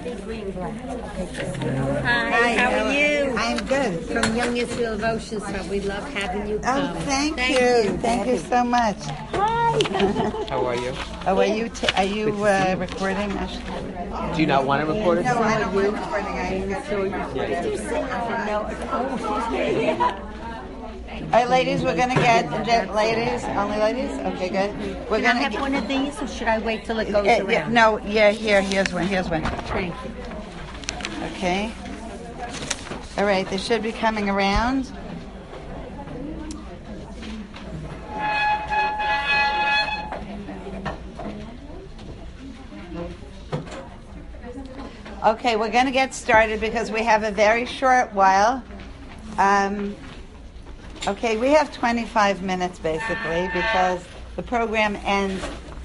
Debbie Greenblatt. Hi, How are you? I'm good. From Young Israel of Ocean, so we love having you come. Oh, thank you. Thank you so much. Hi. How are you? Oh, are you recording? Do you not want to record it? No, I don't want recording. Did you say? I know. Oh, she's here. All right, ladies, we're gonna get ladies. Only ladies. Okay, good. We're Can I gonna have one of these, or should I wait till it goes around? Here's one. Thank you. Okay. All right, they should be coming around. Okay, we're going to get started because we have a very short while. Okay, we have 25 minutes basically because the program ends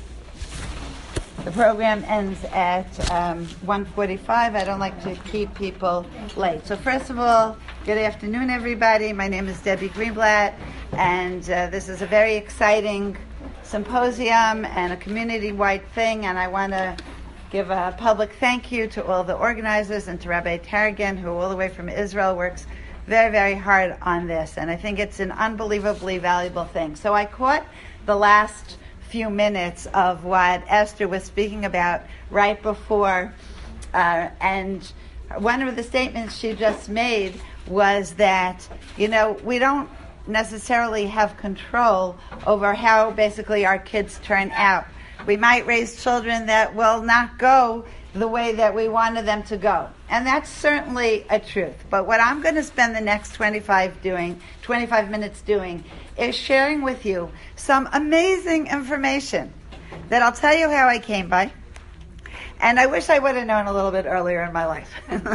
at 1:45. I don't like to keep people late. So first of all, good afternoon, everybody. My name is Debbie Greenblatt, and this is a very exciting symposium and a community-wide thing, and I want to give a public thank you to all the organizers and to Rabbi Tarragon, who all the way from Israel works very, very hard on this. And I think it's an unbelievably valuable thing. So I caught the last few minutes of what Esther was speaking about right before. And one of the statements she just made was that, we don't necessarily have control over how basically our kids turn out. We might raise children that will not go the way that we wanted them to go. And that's certainly a truth. But what I'm going to spend the next 25 minutes doing is sharing with you some amazing information that I'll tell you how I came by. And I wish I would have known a little bit earlier in my life.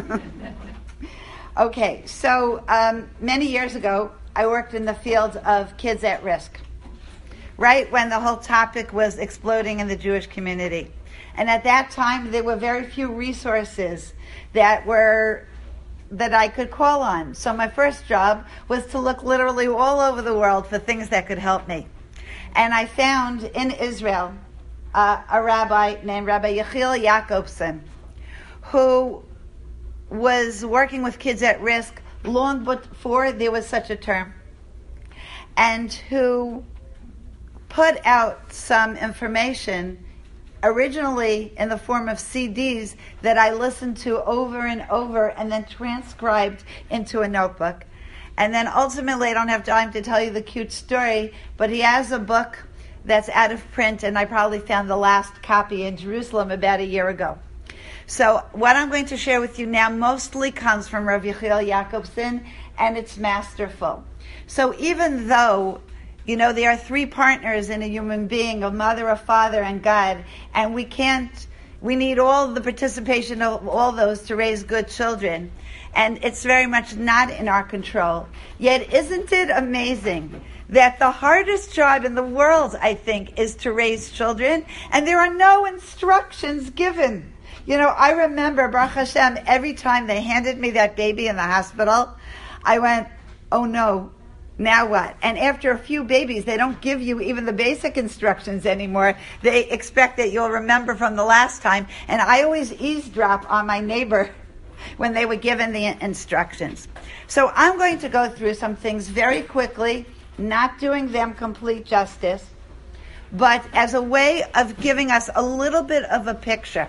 Okay, so many years ago, I worked in the field of kids at risk. Right when the whole topic was exploding in the Jewish community. And at that time, there were very few resources that I could call on. So my first job was to look literally all over the world for things that could help me. And I found in Israel a rabbi named Rabbi Yechiel Jacobson, who was working with kids at risk long before there was such a term, and who put out some information originally in the form of CDs that I listened to over and over and then transcribed into a notebook. And then ultimately, I don't have time to tell you the cute story, but he has a book that's out of print, and I probably found the last copy in Jerusalem about a year ago. So what I'm going to share with you now mostly comes from Rav Yechiel Jacobson, and it's masterful. So even though there are three partners in a human being, a mother, a father, and God, and we need all the participation of all those to raise good children, and it's very much not in our control. Yet isn't it amazing that the hardest job in the world, I think, is to raise children, and there are no instructions given. I remember, Baruch Hashem, every time they handed me that baby in the hospital, I went, oh no, now what? And after a few babies, they don't give you even the basic instructions anymore. They expect that you'll remember from the last time. And I always eavesdrop on my neighbor when they were given the instructions. So I'm going to go through some things very quickly, not doing them complete justice, but as a way of giving us a little bit of a picture.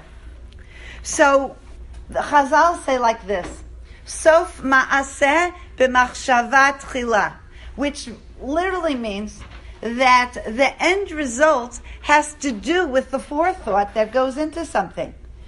So the Chazal say like this, Sof ma'aseh b'machshava tchila, which literally means that the end result has to do with the forethought that goes into something.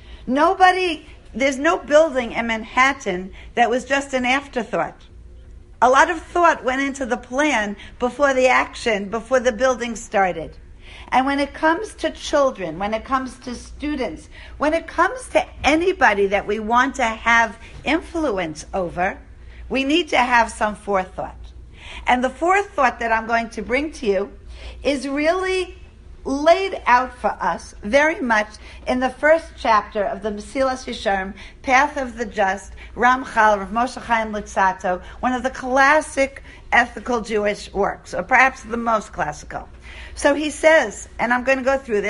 There's no building in Manhattan that was just an afterthought. A lot of thought went into the plan before the action, before the building started. And when it comes to children, when it comes to students, when it comes to anybody that we want to have influence over, we need to have some forethought. And the forethought that I'm going to bring to you is really laid out for us very much in the first chapter of the Mesilas Yesharim, Path of the Just, Ramchal, Rav Moshe Chaim Luzzatto, one of the classic ethical Jewish works, or perhaps the most classical. So he says, and I'm going to go through this,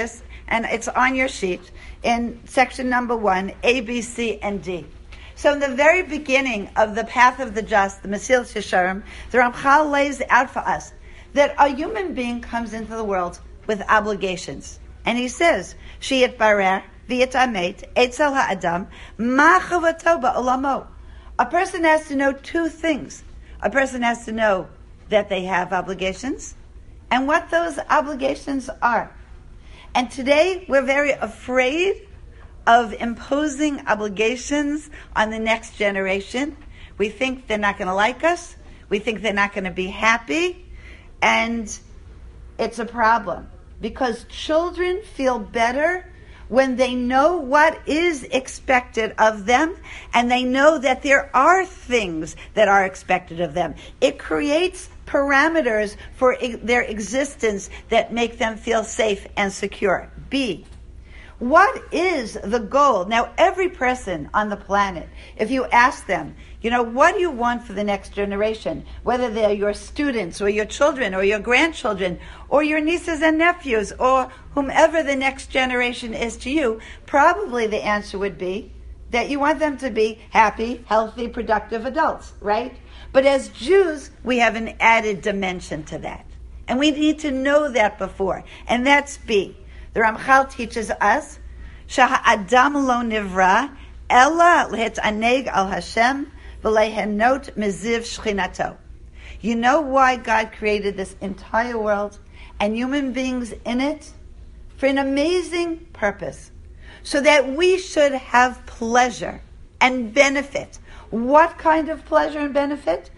and it's on your sheet in section number 1, A, B, C, and D. So in the very beginning of the Path of the Just, the Mesilas Yesharim, the Ramchal lays out for us that a human being comes into the world with obligations. And he says, Sheyit barer v'yit amet etzel ha'adam ma chavato ba'olamo. A person has to know two things. A person has to know that they have obligations and what those obligations are. And today we're very afraid of imposing obligations on the next generation. We think they're not going to like us. We think they're not going to be happy. And it's a problem because children feel better when they know what is expected of them and they know that there are things that are expected of them. It creates parameters for their existence that make them feel safe and secure. B, what is the goal? Now, every person on the planet, if you ask them, what do you want for the next generation? Whether they're your students or your children or your grandchildren or your nieces and nephews or whomever the next generation is to you, probably the answer would be that you want them to be happy, healthy, productive adults, right? But as Jews, we have an added dimension to that. And we need to know that before. And that's B. The Ramchal teaches us, Shaha'adam lo nivra, ella lehet'aneg al Hashem, v'lehenot meziv shchinato. You know why God created this entire world and human beings in it? For an amazing purpose. So that we should have pleasure and benefit. What kind of pleasure and benefit?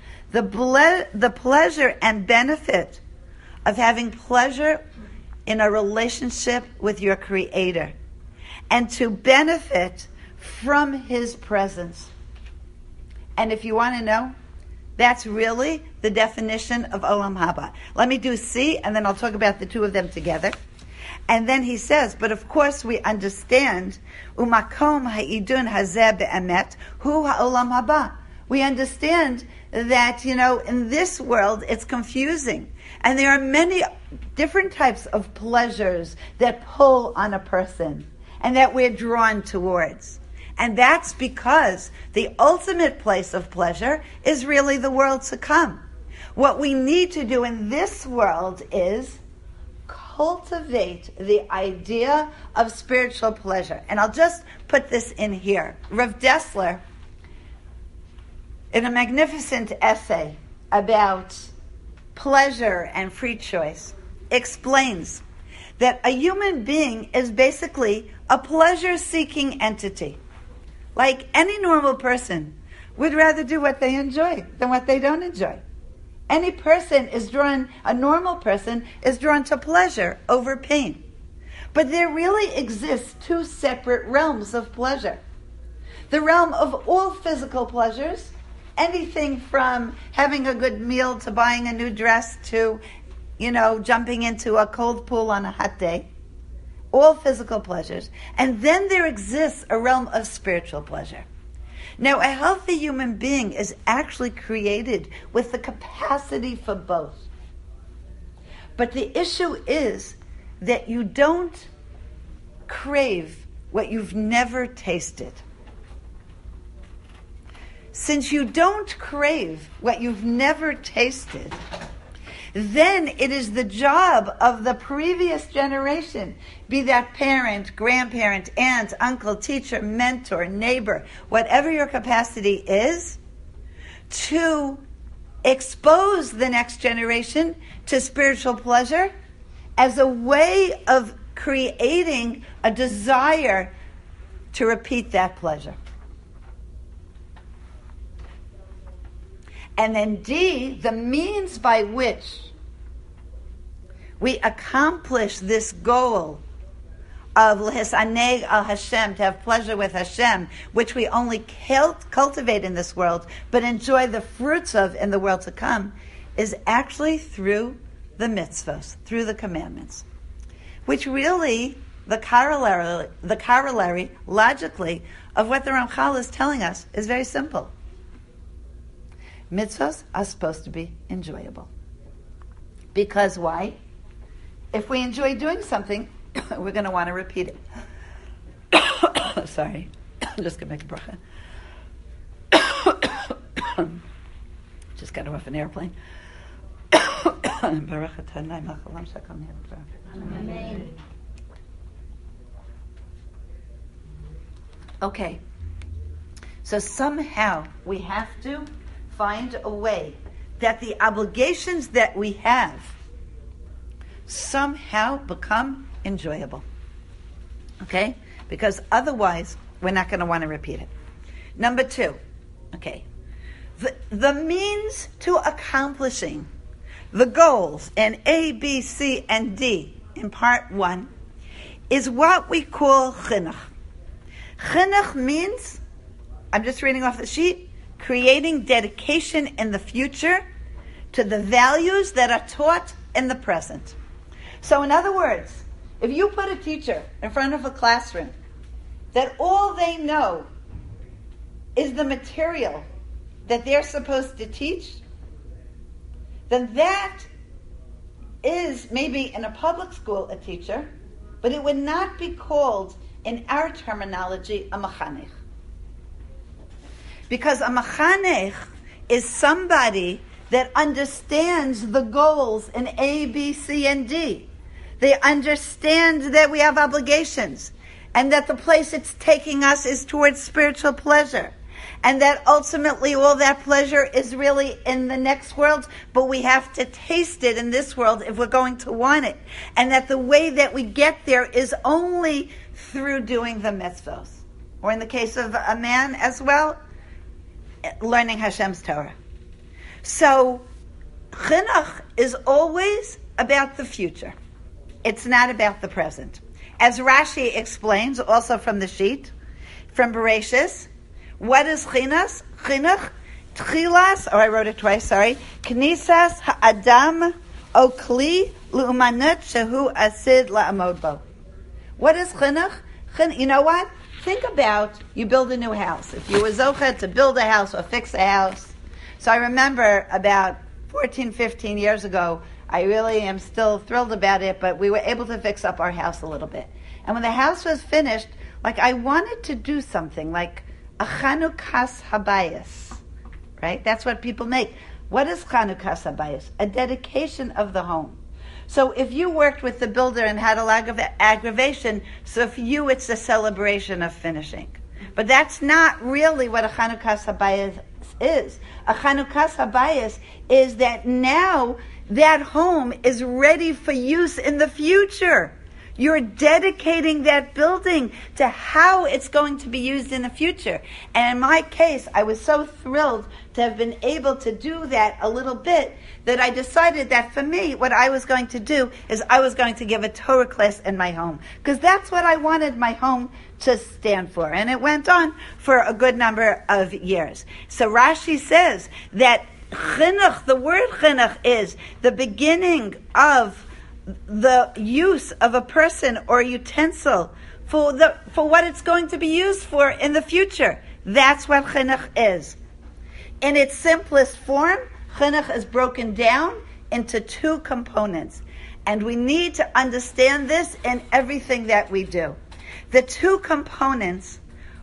The pleasure and benefit of having pleasure in a relationship with your Creator and to benefit from His presence. And if you want to know, that's really the definition of Olam Haba. Let me do C, and then I'll talk about the two of them together. And then he says, but of course we understand, Umakom ha'idun hazeh be'emet, hu ha'olam haba. We understand that, in this world it's confusing. And there are many different types of pleasures that pull on a person and that we're drawn towards. And that's because the ultimate place of pleasure is really the world to come. What we need to do in this world is cultivate the idea of spiritual pleasure. And I'll just put this in here. Rav Dessler, in a magnificent essay about pleasure and free choice, explains that a human being is basically a pleasure-seeking entity. Like any normal person would rather do what they enjoy than what they don't enjoy. A normal person is drawn to pleasure over pain. But there really exists two separate realms of pleasure. The realm of all physical pleasures, anything from having a good meal to buying a new dress to, jumping into a cold pool on a hot day. All physical pleasures. And then there exists a realm of spiritual pleasure. Now, a healthy human being is actually created with the capacity for both. But the issue is that you don't crave what you've never tasted. Since you don't crave what you've never tasted, then it is the job of the previous generation, be that parent, grandparent, aunt, uncle, teacher, mentor, neighbor, whatever your capacity is, to expose the next generation to spiritual pleasure as a way of creating a desire to repeat that pleasure. And then D, the means by which we accomplish this goal of lehisaneg al Hashem, to have pleasure with Hashem, which we only cultivate in this world, but enjoy the fruits of in the world to come, is actually through the mitzvahs, through the commandments. Which really, the corollary, logically, of what the Ramchal is telling us is very simple. Mitzvahs are supposed to be enjoyable. Because why? If we enjoy doing something, we're going to want to repeat it. Sorry. I'm just going to make a bracha. Just got off an airplane. Amen. Okay. So somehow we have to find a way that the obligations that we have somehow become enjoyable. Okay? Because otherwise, we're not going to want to repeat it. Number 2. Okay. The means to accomplishing the goals in A, B, C, and D in part 1 is what we call chinuch. Chinuch means, I'm just reading off the sheet, creating dedication in the future to the values that are taught in the present. So in other words, if you put a teacher in front of a classroom that all they know is the material that they're supposed to teach, then that is maybe in a public school a teacher, but it would not be called, in our terminology, a machanech. Because a machanech is somebody that understands the goals in A, B, C, and D. They understand that we have obligations and that the place it's taking us is towards spiritual pleasure. And that ultimately all that pleasure is really in the next world, but we have to taste it in this world if we're going to want it. And that the way that we get there is only through doing the mitzvos. Or in the case of a man as well, learning Hashem's Torah. So, chinuch is always about the future. It's not about the present. As Rashi explains, also from the sheet, from Bereshis, what is chinuch? Chinuch, tchilas, I wrote it twice, sorry. Knisas ha'adam o kli l'umanut shehu asid la'amod bo. What is chinuch? You know what? Think about, you build a new house. If you were zocheh to build a house or fix a house. So I remember about 14, 15 years ago, I really am still thrilled about it, but we were able to fix up our house a little bit. And when the house was finished, I wanted to do something like a Chanukas Habayis, right? That's what people make. What is Chanukas Habayis? A dedication of the home. So if you worked with the builder and had a lot of aggravation, so for you it's a celebration of finishing. But that's not really what a Chanukas Habayis is. A Chanukas Habayis is that now that home is ready for use in the future. You're dedicating that building to how it's going to be used in the future. And in my case, I was so thrilled to have been able to do that a little bit that I decided that for me, what I was going to do is I was going to give a Torah class in my home. Because that's what I wanted my home to stand for. And it went on for a good number of years. So Rashi says that chinuch, the word chinuch is the beginning of the use of a person or utensil for what it's going to be used for in the future. That's what chinuch is. In its simplest form, chinuch is broken down into 2 components. And we need to understand this in everything that we do. The 2 components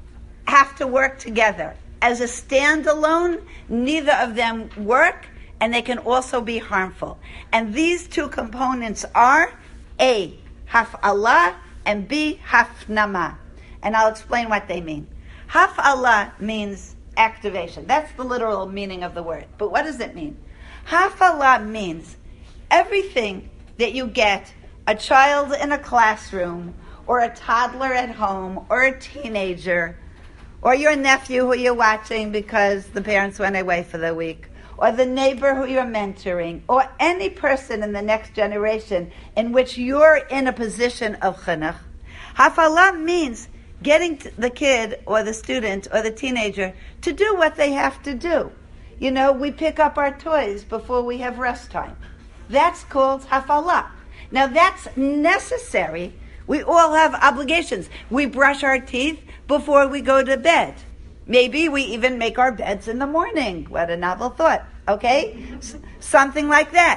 have to work together. As a standalone, neither of them work, and they can also be harmful. And these 2 components are A, haf'alah, and B, hafnama. And I'll explain what they mean. Haf'alah means activation. That's the literal meaning of the word. But what does it mean? Haf'alah means everything that you get, a child in a classroom, or a toddler at home, or a teenager, or your nephew who you're watching because the parents went away for the week, or the neighbor who you're mentoring, or any person in the next generation in which you're in a position of chinuch. Haf'alah means getting the kid or the student or the teenager to do what they have to do. You know, we pick up our toys before we have rest time. That's called haf'alah. Now that's necessary. We all have obligations. We brush our teeth before we go to bed. Maybe we even make our beds in the morning. What a novel thought, okay? Something like that.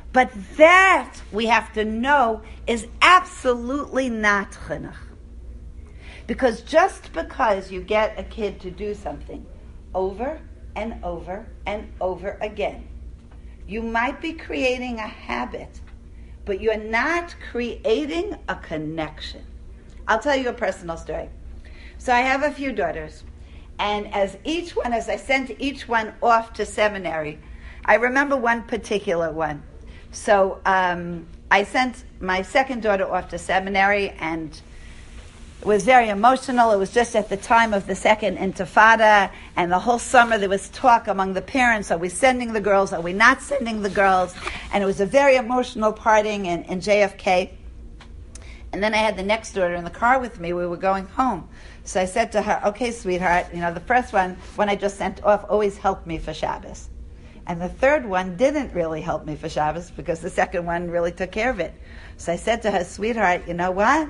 But that, we have to know, is absolutely not chinuch. Because just because you get a kid to do something over and over and over again, you might be creating a habit, but you're not creating a connection. I'll tell you a personal story. So I have a few daughters, and as I sent each one off to seminary, I remember one particular one. So I sent my second daughter off to seminary, and it was very emotional. It was just at the time of the second intifada, and the whole summer there was talk among the parents, are we sending the girls, are we not sending the girls? And it was a very emotional parting in JFK. And then I had the next daughter in the car with me. We were going home. So I said to her, okay, sweetheart, the first one, when I just sent off, always helped me for Shabbos. And the third one didn't really help me for Shabbos because the second one really took care of it. So I said to her, sweetheart, you know what?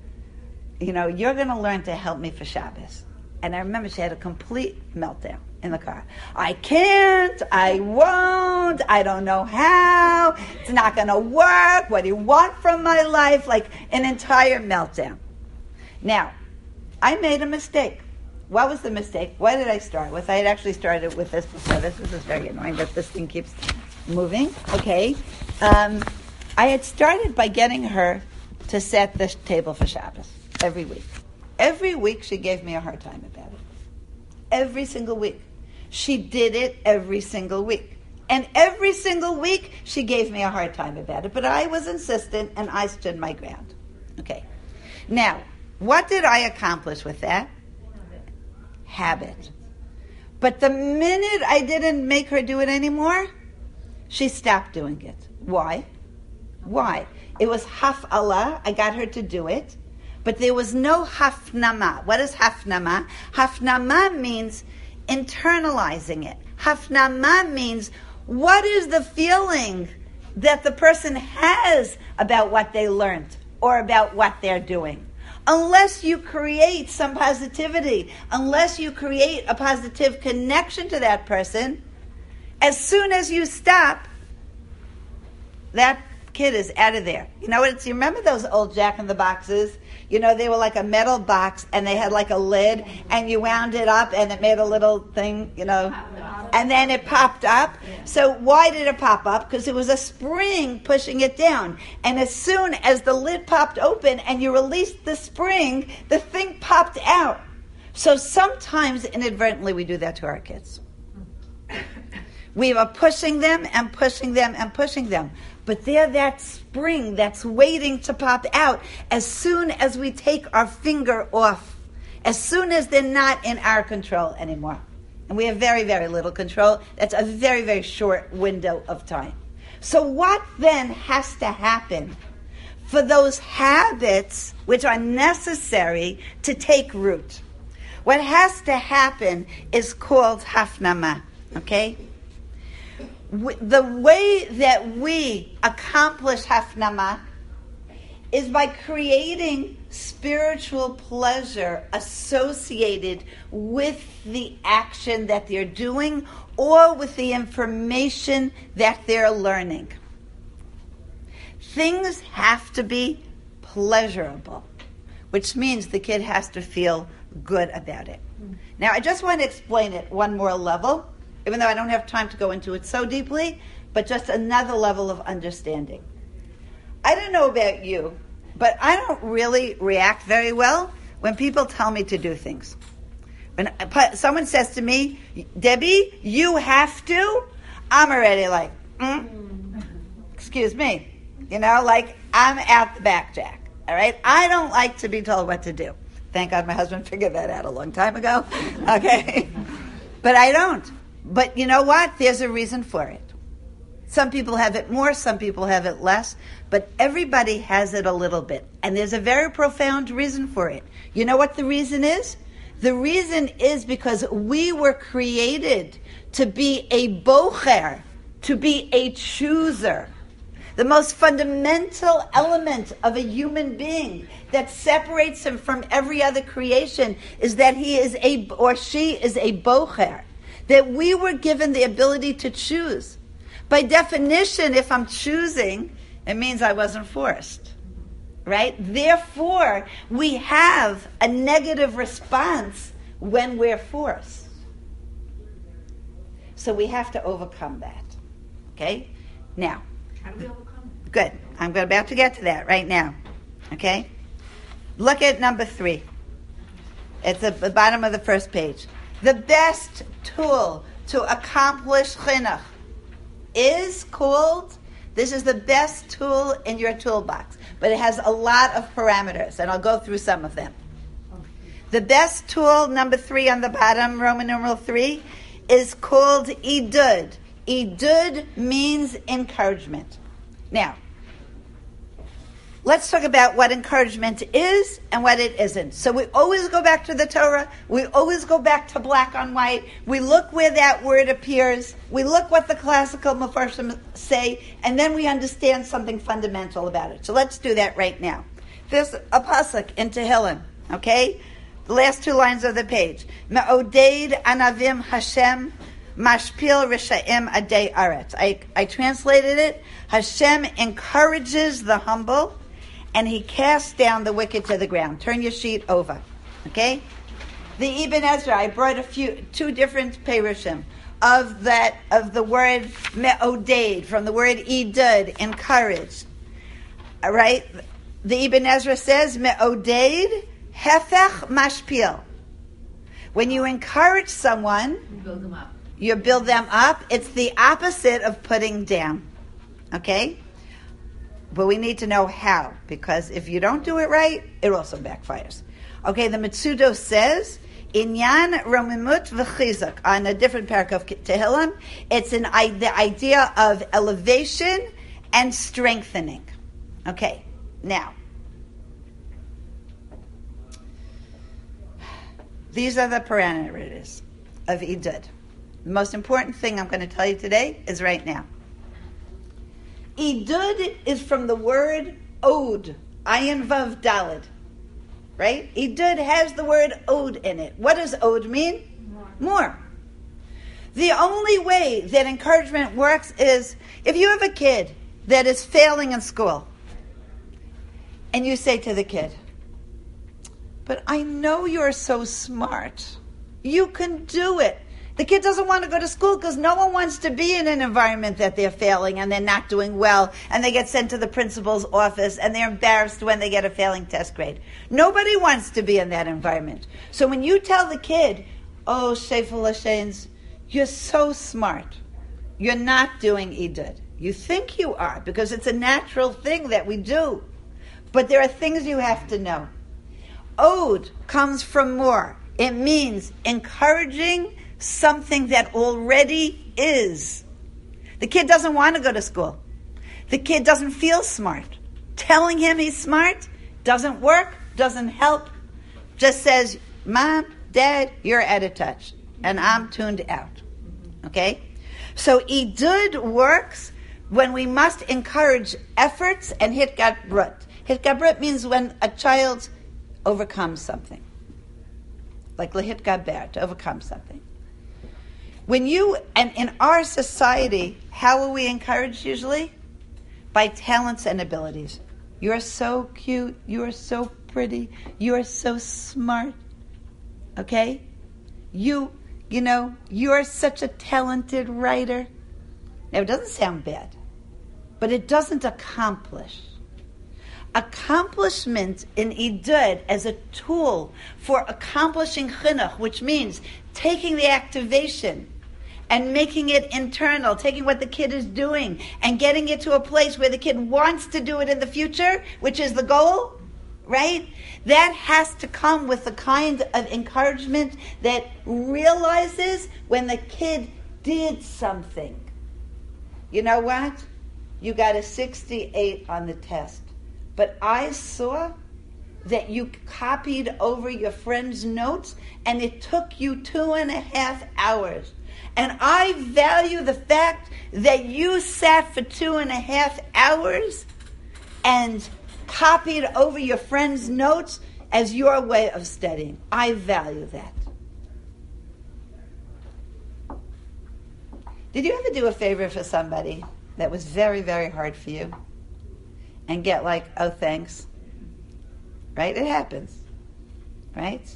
You're going to learn to help me for Shabbos. And I remember she had a complete meltdown in the car. I can't, I won't, I don't know how, it's not going to work, what do you want from my life? Like an entire meltdown. Now, I made a mistake. What was the mistake? Why did I start with? I had actually started with this before. This is very annoying that this thing keeps moving. Okay. I had started by getting her to set the table for Shabbos every week. Every week she gave me a hard time about it. Every single week. She did it every single week. And every single week she gave me a hard time about it. But I was insistent and I stood my ground. Okay. Now, what did I accomplish with that? Habit. But the minute I didn't make her do it anymore, she stopped doing it. Why? It was haf'ala. I got her to do it. But there was no hafnama. What is hafnama? Hafnama means internalizing it. Hafnama means what is the feeling that the person has about what they learned or about what they're doing. Unless you create some positivity, unless you create a positive connection to that person, as soon as you stop, that kid is out of there. You remember those old Jack in the Boxes? They were like a metal box and they had like a lid and you wound it up and it made a little thing, and then it popped up. So why did it pop up? Because it was a spring pushing it down. And as soon as the lid popped open and you released the spring, the thing popped out. So sometimes inadvertently we do that to our kids. We are pushing them and pushing them and pushing them. But they're that spring that's waiting to pop out as soon as we take our finger off, as soon as they're not in our control anymore. And we have very, very little control. That's a very, very short window of time. So what then has to happen for those habits which are necessary to take root? What has to happen is called hafnama, okay? The way that we accomplish hafnama is by creating spiritual pleasure associated with the action that they're doing or with the information that they're learning. Things have to be pleasurable, which means the kid has to feel good about it. Now, I just want to explain it one more level, even though I don't have time to go into it so deeply, but just another level of understanding. I don't know about you, but I don't really react very well when people tell me to do things. When someone says to me, Debbie, you have to, I'm already like, excuse me. I'm out the back, Jack. All right? I don't like to be told what to do. Thank God my husband figured that out a long time ago. Okay? But I don't. But you know what? There's a reason for it. Some people have it more, some people have it less, but everybody has it a little bit. And there's a very profound reason for it. You know what the reason is? The reason is because we were created to be a bocher, to be a chooser. The most fundamental element of a human being that separates him from every other creation is that he is or she is a bocher. That we were given the ability to choose. By definition, if I'm choosing, it means I wasn't forced. Right? Therefore, we have a negative response when we're forced. So we have to overcome that. Okay? Now. How do we overcome it? Good. I'm about to get to that right now. Okay? Look at number 3. It's at the bottom of the first page. The best tool to accomplish chinuch is called, this is the best tool in your toolbox, but it has a lot of parameters, and I'll go through some of them. The best tool, number 3 on the bottom, Roman numeral 3, is called idud. Idud means encouragement. Now, let's talk about what encouragement is and what it isn't. So we always go back to the Torah. We always go back to black on white. We look where that word appears. We look what the classical Mefarshim say, and then we understand something fundamental about it. So let's do that right now. There's a pasuk in Tehillim, okay? The last 2 lines of the page. Me'odeid anavim Hashem mashpil risha'im adei aretz. I translated it. Hashem encourages the humble, and he casts down the wicked to the ground. Turn your sheet over. Okay? The Ibn Ezra, I brought 2 different perushim of the word me'odeid, from the word idud, encourage. All right? The Ibn Ezra says, me'odeid hefech mashpil. When you encourage someone, You build them up. you build them up. It's the opposite of putting down. Okay? But we need to know how, because if you don't do it right, it also backfires. Okay, the Mitsudo says, Inyan Romimut v'chizuk, on a different parak of Tehillim, it's the idea of elevation and strengthening. Okay, now, these are the parameters of Idud. The most important thing I'm going to tell you today is right now. Idud is from the word od, ayin vav dalid, right? Idud has the word od in it. What does od mean? More. The only way that encouragement works is if you have a kid that is failing in school, and you say to the kid, but I know you're so smart. You can do it. The kid doesn't want to go to school because no one wants to be in an environment that they're failing and they're not doing well, and they get sent to the principal's office and they're embarrassed when they get a failing test grade. Nobody wants to be in that environment. So when you tell the kid, oh, Shefel Hashanes, you're so smart, you're not doing Idud. You think you are because it's a natural thing that we do. But there are things you have to know. Od comes from more. It means encouraging something that already is. The kid doesn't want to go to school. The kid doesn't feel smart. Telling him he's smart doesn't work, doesn't help. Just says, Mom, Dad, you're out of touch. And I'm tuned out. Okay? So Idud works when we must encourage efforts and hitgabrut. Hitgabrut means when a child overcomes something. Like lehitgaber, to overcome something. When you, and in our society, how are we encouraged usually? By talents and abilities. You are so cute, you are so pretty, you are so smart. Okay? You are such a talented writer. Now, it doesn't sound bad, but it doesn't accomplish. Accomplishment in Idud as a tool for accomplishing chinuch, which means taking the activation and making it internal, taking what the kid is doing and getting it to a place where the kid wants to do it in the future, which is the goal, right? That has to come with the kind of encouragement that realizes when the kid did something. You know what? You got a 68 on the test. But I saw that you copied over your friend's notes and it took you 2.5 hours. And I value the fact that you sat for 2.5 hours and copied over your friend's notes as your way of studying. I value that. Did you ever do a favor for somebody that was very, very hard for you and get like, oh, thanks? Right? It happens. Right?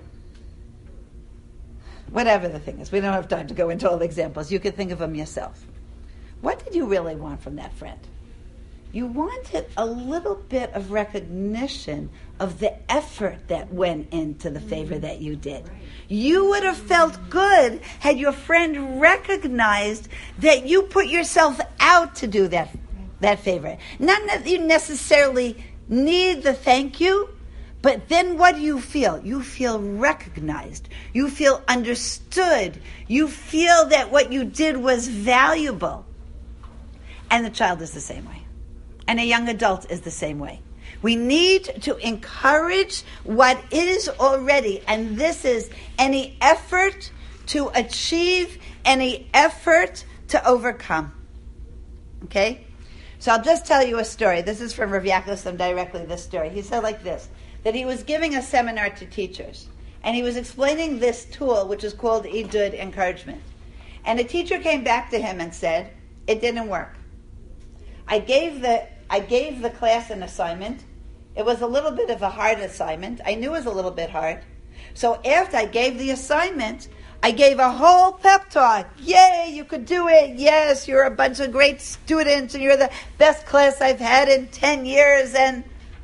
Whatever the thing is. We don't have time to go into all the examples. You could think of them yourself. What did you really want from that friend? You wanted a little bit of recognition of the effort that went into the favor that you did. You would have felt good had your friend recognized that you put yourself out to do that favor. Not that you necessarily need the thank you, but then what do you feel? You feel recognized. You feel understood. You feel that what you did was valuable. And the child is the same way. And a young adult is the same way. We need to encourage what is already, and this is any effort to achieve, any effort to overcome. Okay? So I'll just tell you a story. This is from Rav Yaakov directly, this story. He said like this, that he was giving a seminar to teachers, and he was explaining this tool, which is called Idud, encouragement. And a teacher came back to him and said, it didn't work. I gave the class an assignment. It was a little bit of a hard assignment. I knew it was a little bit hard. So after I gave the assignment, I gave a whole pep talk. Yay, you could do it. Yes, you're a bunch of great students and you're the best class I've had in 10 years. And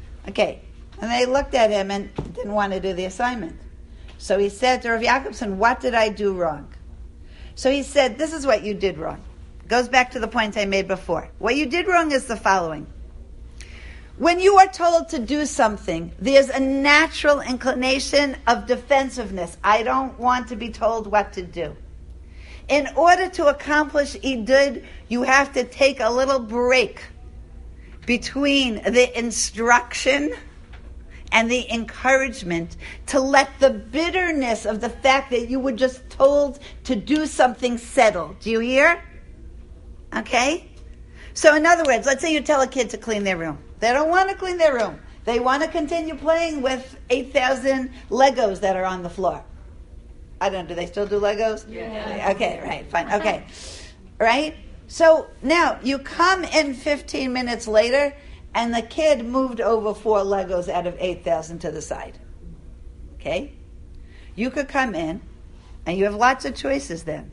they looked at him and didn't want to do the assignment. So he said to Rav Jacobson, what did I do wrong? So he said, this is what you did wrong. Goes back to the point I made before. What you did wrong is the following. When you are told to do something, there's a natural inclination of defensiveness. I don't want to be told what to do. In order to accomplish Idud, you have to take a little break between the instruction and the encouragement to let the bitterness of the fact that you were just told to do something settle. Do you hear? Okay? So in other words, let's say you tell a kid to clean their room. They don't want to clean their room. They want to continue playing with 8,000 Legos that are on the floor. I don't know, do they still do Legos? Yeah. Okay, right, fine, okay. Right? So now you come in 15 minutes later and the kid moved over 4 Legos out of 8,000 to the side. Okay? You could come in and you have lots of choices then.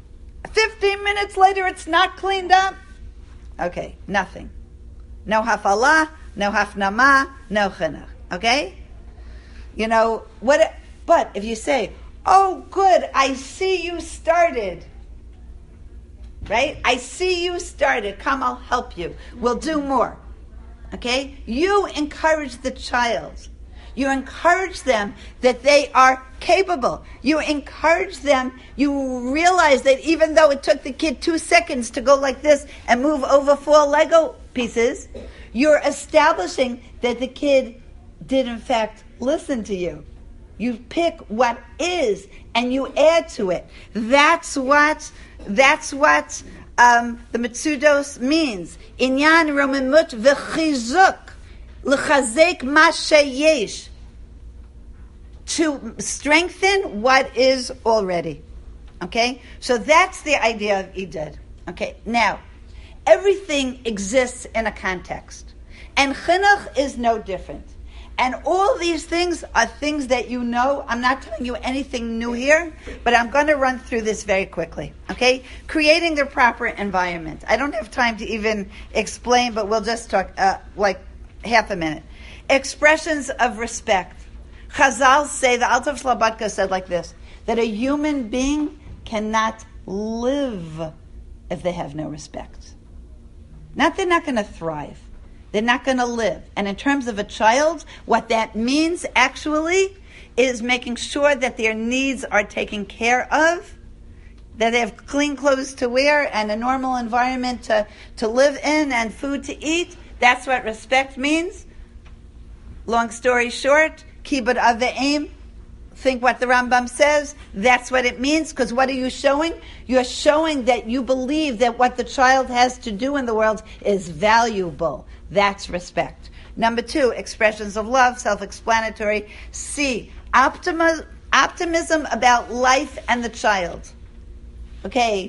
15 minutes later, it's not cleaned up. Okay, nothing. No hafalah, no hafnama, no chinuch. Okay? You know, but if you say, oh, good, I see you started. Right? I see you started. Come, I'll help you. We'll do more. Okay? You encourage the child. You encourage them that they are capable. You encourage them. You realize that even though it took the kid 2 seconds to go like this and move over 4 Lego pieces, you're establishing that the kid did in fact listen to you. You pick what is and you add to it. That's what the Metzudos means. Inyan romemut v'chizuk. L'chazek ma sheyesh, to strengthen what is already. Okay? So that's the idea of Idud. Okay, now, everything exists in a context. And chinuch is no different. And all these things are things that you know. I'm not telling you anything new here, but I'm going to run through this very quickly. Okay? Creating the proper environment. I don't have time to even explain, but we'll just talk half a minute. Expressions of respect. Chazal say, the Alter Shlabatka said like this, that a human being cannot live if they have no respect. Not they're not going to thrive. They're not going to live. And in terms of a child, what that means actually is making sure that their needs are taken care of, that they have clean clothes to wear and a normal environment to live in and food to eat. That's what respect means. Long story short, kibud aveim. Think what the Rambam says. That's what it means. Because what are you showing? You're showing that you believe that what the child has to do in the world is valuable. That's respect. Number 2, expressions of love, self-explanatory. C, optimism about life and the child. Okay,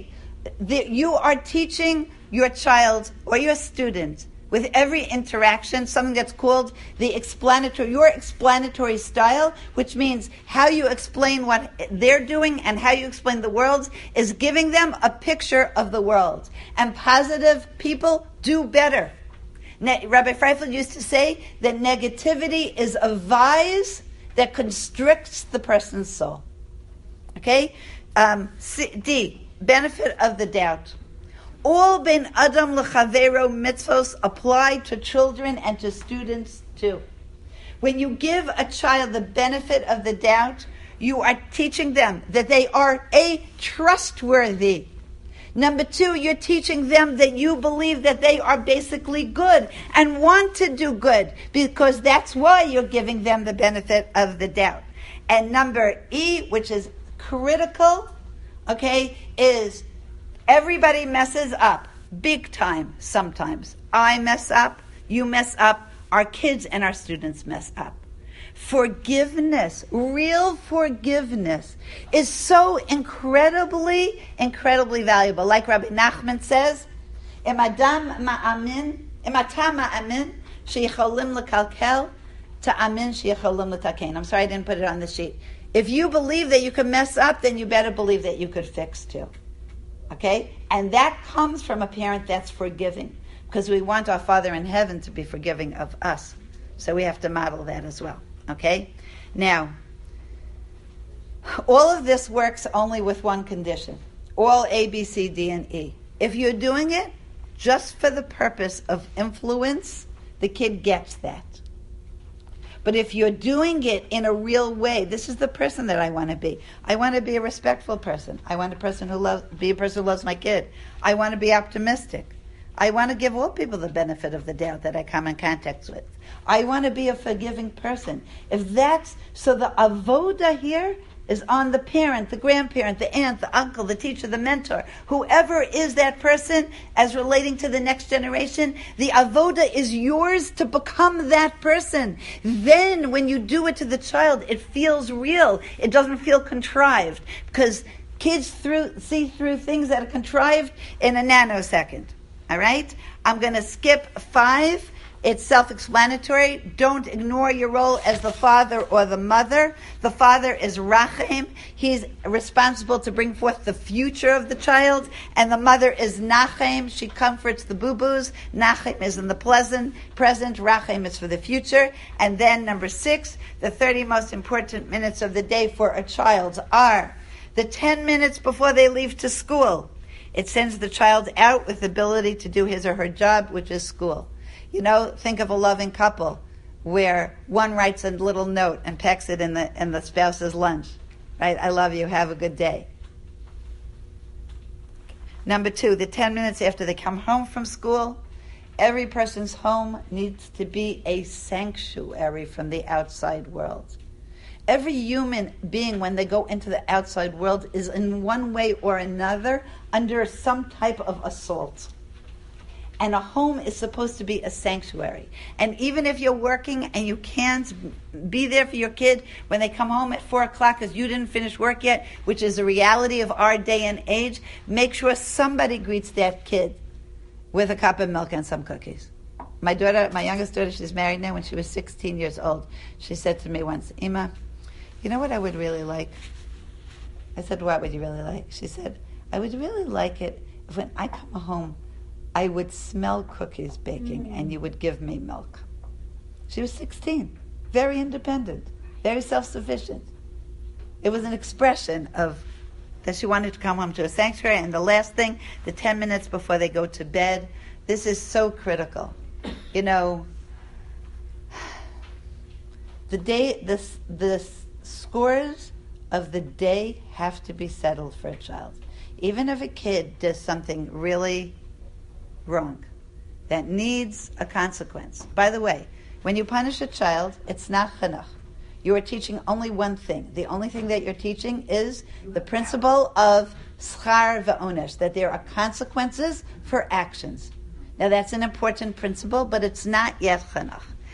You are teaching your child or your student with every interaction something that's called your explanatory style, which means how you explain what they're doing and how you explain the world is giving them a picture of the world. And positive people do better. Rabbi Freifeld used to say that negativity is a vise that constricts the person's soul. Okay? D, benefit of the doubt. All ben adam lechavero mitzvos apply to children and to students too. When you give a child the benefit of the doubt, you are teaching them that they are trustworthy. Number two, you're teaching them that you believe that they are basically good and want to do good, because that's why you're giving them the benefit of the doubt. And number E, which is critical, okay, is everybody messes up, big time sometimes. I mess up, you mess up, our kids and our students mess up. Forgiveness, real forgiveness, is so incredibly, incredibly valuable. Like Rabbi Nachman says, Im atam ma'amin, sheyicholim lekalkel, ta'amin sheyicholim letaken. I'm sorry I didn't put it on the sheet. If you believe that you can mess up, then you better believe that you could fix too. Okay? And that comes from a parent that's forgiving, because we want our Father in heaven to be forgiving of us. So we have to model that as well. Okay? Now, all of this works only with one condition. All A, B, C, D, and E. If you're doing it just for the purpose of influence, the kid gets that. But if you're doing it in a real way, this is the person that I want to be. I want to be a respectful person. I want be a person who loves my kid. I want to be optimistic. I want to give all people the benefit of the doubt that I come in contact with. I want to be a forgiving person. So the avoda here is on the parent, the grandparent, the aunt, the uncle, the teacher, the mentor, whoever is that person as relating to the next generation. The avoda is yours to become that person. Then when you do it to the child, it feels real. It doesn't feel contrived, because kids see through things that are contrived in a nanosecond. All right? I'm going to skip 5. It's self-explanatory. Don't ignore your role as the father or the mother. The father is Rachem. He's responsible to bring forth the future of the child. And the mother is Nachem. She comforts the boo-boos. Nachem is in the present. Rachem is for the future. And then number 6, the 30 most important minutes of the day for a child are the 10 minutes before they leave to school. It sends the child out with the ability to do his or her job, which is school. You know, think of a loving couple where one writes a little note and packs it in the spouse's lunch. Right? I love you. Have a good day. Number 2, the 10 minutes after they come home from school. Every person's home needs to be a sanctuary from the outside world. Every human being, when they go into the outside world, is in one way or another under some type of assault. And a home is supposed to be a sanctuary. And even if you're working and you can't be there for your kid when they come home at 4 o'clock because you didn't finish work yet, which is a reality of our day and age, make sure somebody greets that kid with a cup of milk and some cookies. My youngest daughter, she's married now. When she was 16 years old, she said to me once, Ima, you know what I would really like? I said, what would you really like? She said, I would really like it if when I come home, I would smell cookies baking and you would give me milk. She was 16, very independent, very self-sufficient. It was an expression of that she wanted to come home to a sanctuary. And the last thing, the 10 minutes before they go to bed, this is so critical. You know, the scores of the day have to be settled for a child. Even if a kid does something really wrong that needs a consequence. By the way, when you punish a child, it's not chinuch. You are teaching only one thing. The only thing that you're teaching is the principle of schar v'onesh, that there are consequences for actions. Now that's an important principle, but it's not yet chinuch.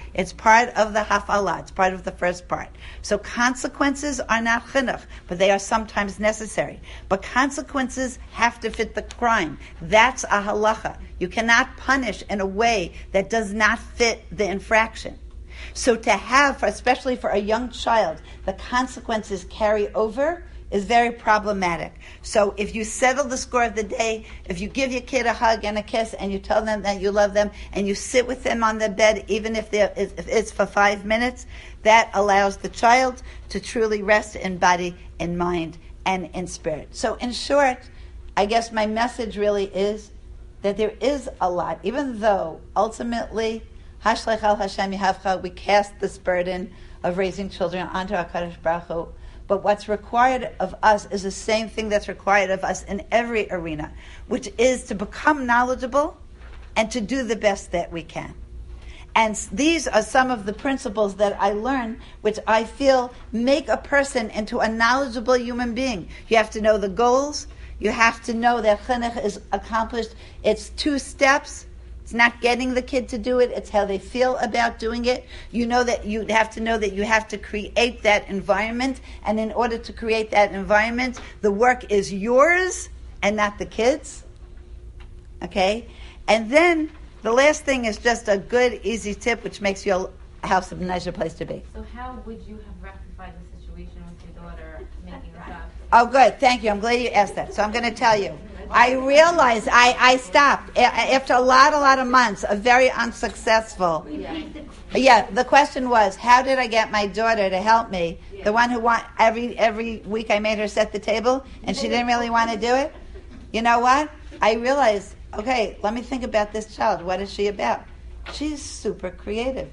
It's part of the hafala. It's part of the first part. So consequences are not chinuch, but they are sometimes necessary. But consequences have to fit the crime. That's a halacha. You cannot punish in a way that does not fit the infraction. So to have, especially for a young child, the consequences carry over is very problematic. So if you settle the score of the day, if you give your kid a hug and a kiss and you tell them that you love them and you sit with them on the bed, even if it's for 5 minutes, that allows the child to truly rest in body, in mind, and in spirit. So in short, I guess my message really is that there is a lot, even though ultimately, Hashlech al Hashem Yehavcha, we cast this burden of raising children onto HaKadosh Baruch Hu. But what's required of us is the same thing that's required of us in every arena, which is to become knowledgeable and to do the best that we can. And these are some of the principles that I learned, which I feel make a person into a knowledgeable human being. You have to know the goals. You have to know that chinuch is accomplished. It's 2 steps. It's not getting the kid to do it. It's how they feel about doing it. You know that you have to know that you have to create that environment. And in order to create that environment, the work is yours and not the kids. Okay? And then the last thing is just a good, easy tip, which makes your house a nicer place to be. So how would you have rectified the situation with your daughter making this up? Oh, good. Thank you. I'm glad you asked that. So I'm going to tell you. I realized I stopped after a lot of months of very unsuccessful. Yeah, the question was, how did I get my daughter to help me? The one who every week I made her set the table, and she didn't really want to do it. You know what? I realized, okay, let me think about this child. What is she about? She's super creative.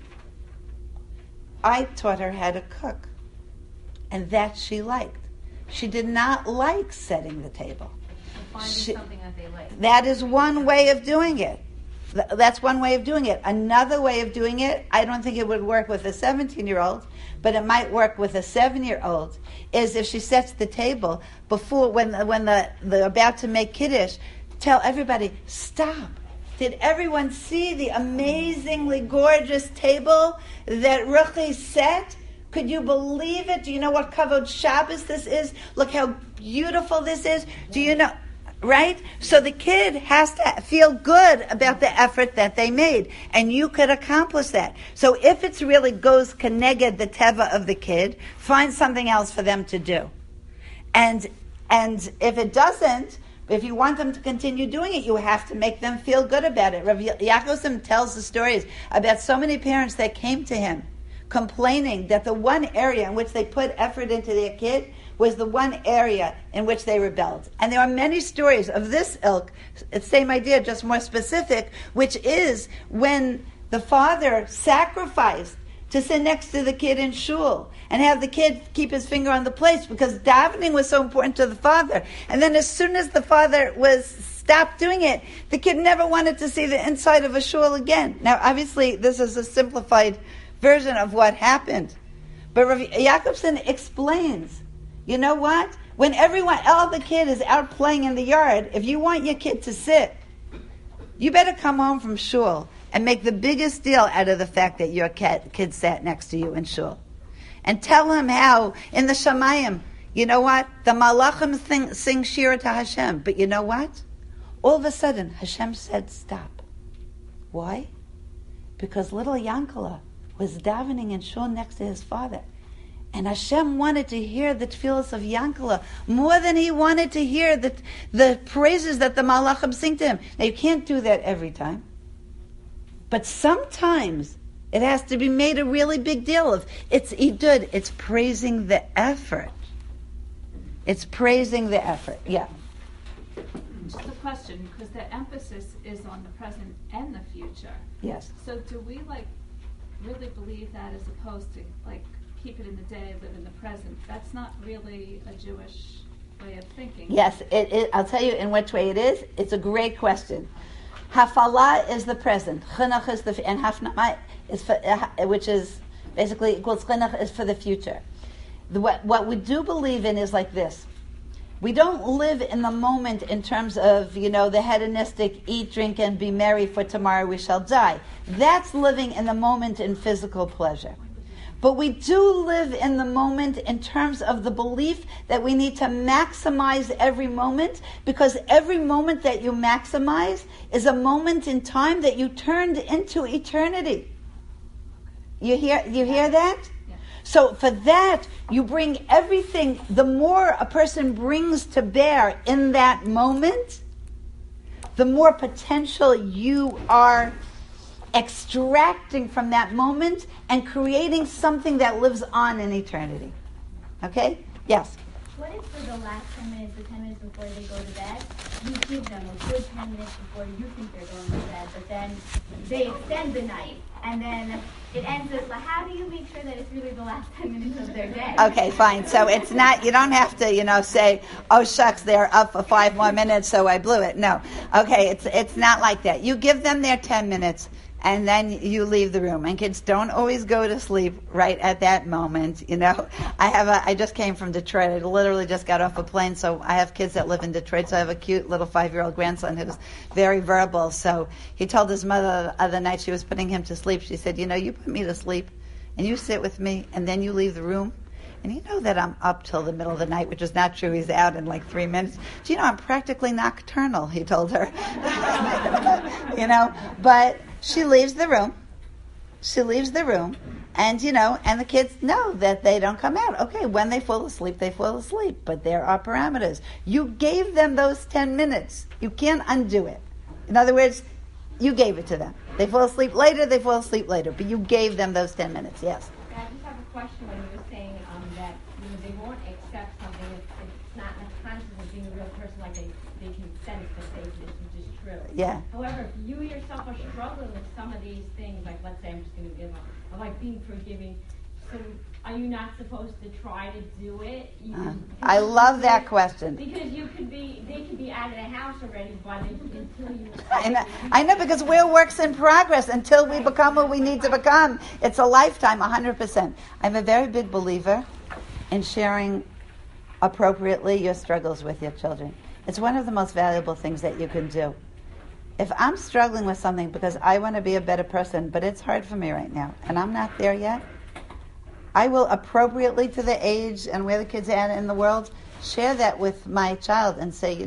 I taught her how to cook, and that she liked. She did not like setting the table. Something that they like. That is one way of doing it. That's one way of doing it. Another way of doing it, I don't think it would work with a 17-year-old, but it might work with a 7-year-old, is if she sets the table before, when they're about to make Kiddush, tell everybody, stop. Did everyone see the amazingly gorgeous table that Ruchi set? Could you believe it? Do you know what Kavod Shabbos this is? Look how beautiful this is. Do you know? Right? So the kid has to feel good about the effort that they made. And you could accomplish that. So if it really goes keneged the teva of the kid, find something else for them to do. And if it doesn't, if you want them to continue doing it, you have to make them feel good about it. Rav Yaakov tells the stories about so many parents that came to him complaining that the one area in which they put effort into their kid was the one area in which they rebelled. And there are many stories of this ilk, same idea, just more specific, which is when the father sacrificed to sit next to the kid in shul and have the kid keep his finger on the place because davening was so important to the father. And then as soon as the father stopped doing it, the kid never wanted to see the inside of a shul again. Now, obviously, this is a simplified version of what happened. But Rav Jacobson explains, you know what? When all the kid is out playing in the yard, if you want your kid to sit, you better come home from shul and make the biggest deal out of the fact that your kid sat next to you in shul. And tell him how, in the Shamayim, you know what? The Malachim sing Shira to Hashem. But you know what? All of a sudden, Hashem said, stop. Why? Because little Yankala was davening in shul next to his father. And Hashem wanted to hear the tefillos of Yankala more than he wanted to hear the praises that the Malachim sing to him. Now, you can't do that every time. But sometimes it has to be made a really big deal of. It's idud. It's praising the effort. It's praising the effort. Yeah. Just a question, because the emphasis is on the present and the future. Yes. So do we really believe that as opposed to keep it in the day, live in the present? That's not really a Jewish way of thinking. Yes, I'll tell you in which way it is. It's a great question. Hafala is the present. Chinuch is and hafnama is for, which is basically equals chinuch is for the future. What we do believe in is like this. We don't live in the moment in terms of, the hedonistic eat, drink, and be merry, for tomorrow we shall die. That's living in the moment in physical pleasure. But we do live in the moment in terms of the belief that we need to maximize every moment, because every moment that you maximize is a moment in time that you turned into eternity. You hear that? So for that, you bring everything. The more a person brings to bear in that moment, the more potential you are extracting from that moment and creating something that lives on in eternity. Okay? Yes? What if for the last 10 minutes, the 10 minutes before they go to bed, you give them a good 10 minutes before you think they're going to bed, but then they extend the night, and then it ends as, how do you make sure that it's really the last 10 minutes of their day? Okay, fine. So it's not, you don't have to, say, oh shucks, they're up for 5 more minutes, so I blew it. No. Okay, it's not like that. You give them their 10 minutes, and then you leave the room. And kids don't always go to sleep right at that moment, I just came from Detroit. I literally just got off a plane, so I have kids that live in Detroit, so I have a cute little 5-year-old grandson who's very verbal. So he told his mother the other night she was putting him to sleep. She said, you put me to sleep, and you sit with me, and then you leave the room. And you know that I'm up till the middle of the night, which is not true. He's out in 3 minutes. Do you know I'm practically nocturnal, he told her. But she leaves the room. And, and the kids know that they don't come out. Okay, when they fall asleep, they fall asleep. But there are parameters. You gave them those 10 minutes. You can't undo it. In other words, you gave it to them. They fall asleep later, But you gave them those 10 minutes, yes. I just have a question when you were saying that they won't accept something if it's not in the conscience of being a real person, like they can sense that this which is true. Yeah. However, if you yourself are struggling with some of these things, like let's say I'm just going to give up, of being forgiving, so are you not supposed to try to do it? I love that question. Because they could be out of the house already by until you. I know, because we're works in progress until we become what we need to become. It's a lifetime, 100%. I'm a very big believer in sharing appropriately your struggles with your children. It's one of the most valuable things that you can do. If I'm struggling with something because I want to be a better person, but it's hard for me right now, and I'm not there yet, I will appropriately to the age and where the kid's at in the world, share that with my child and say,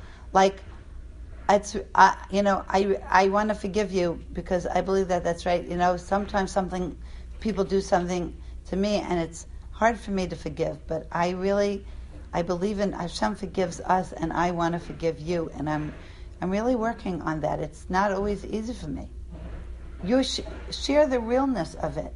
I want to forgive you because I believe that that's right. Sometimes people do something to me and it's hard for me to forgive, but I believe in Hashem forgives us and I want to forgive you, and I'm really working on that. It's not always easy for me. You share the realness of it.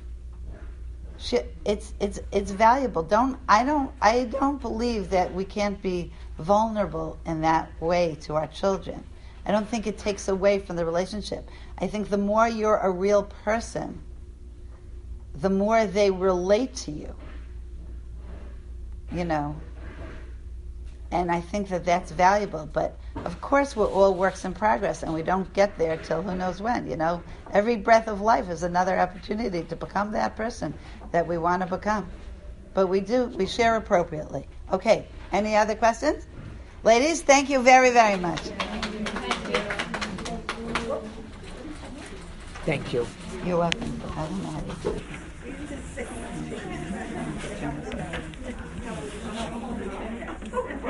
It's valuable. I don't believe that we can't be vulnerable in that way to our children. I don't think it takes away from the relationship. I think the more you're a real person, the more they relate to you. And I think that that's valuable. But of course we're all works in progress and we don't get there till who knows when, Every breath of life is another opportunity to become that person that we want to become. But we share appropriately. Okay, any other questions? Ladies, thank you very, very much. Thank you. You're welcome. I don't know how to do it.